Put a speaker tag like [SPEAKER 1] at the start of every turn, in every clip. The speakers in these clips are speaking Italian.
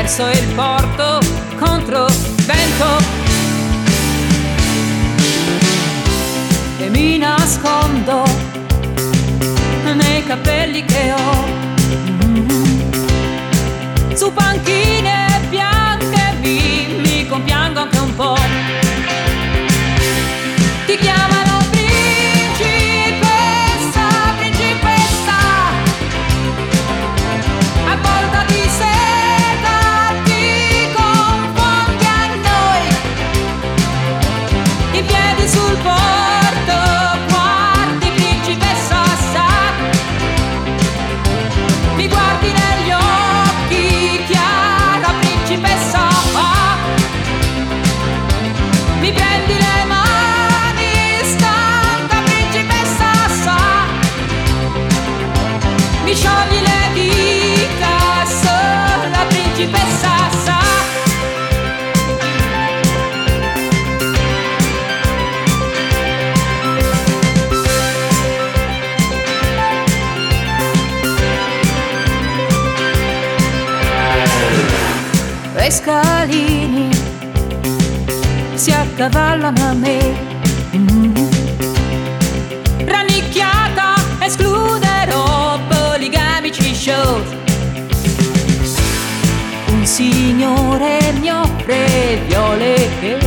[SPEAKER 1] verso il porto contro vento, e mi nascondo nei capelli che ho, su panchine bianche mi compiango anche un po'. Ti chiamano principessa, principessa, avvolta di seta ti confondi a noi, i piedi sul porto, guardi principessa sa, mi guardi negli occhi, chiara principessa fa, mi prendi le mani, stanca principessa sa, mi sciogli le dita, sola principessa sa. Le scalini si accavallano a me, rannicchiata escluderò poligamici show. Un signore mi offre viole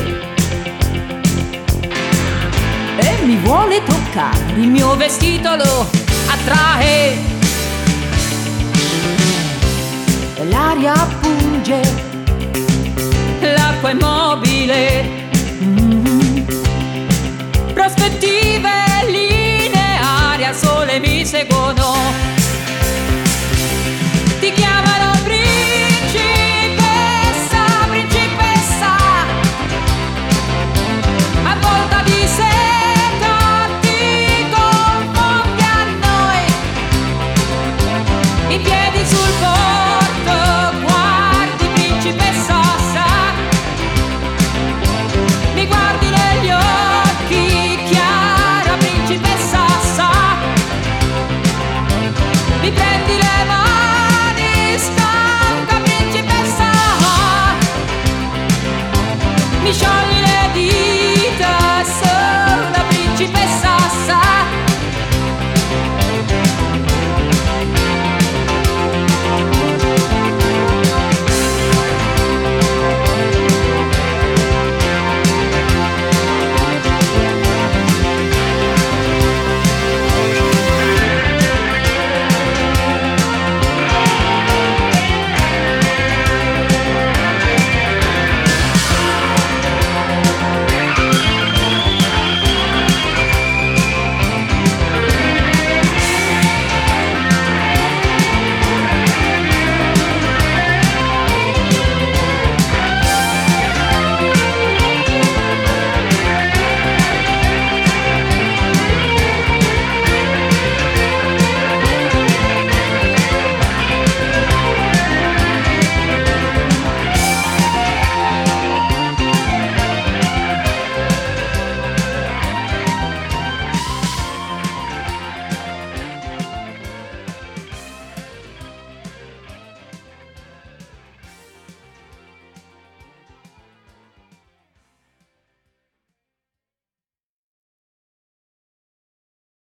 [SPEAKER 1] e mi vuole toccare, il mio vestito lo attrae, l'aria punge, l'acqua è mobile, prospetti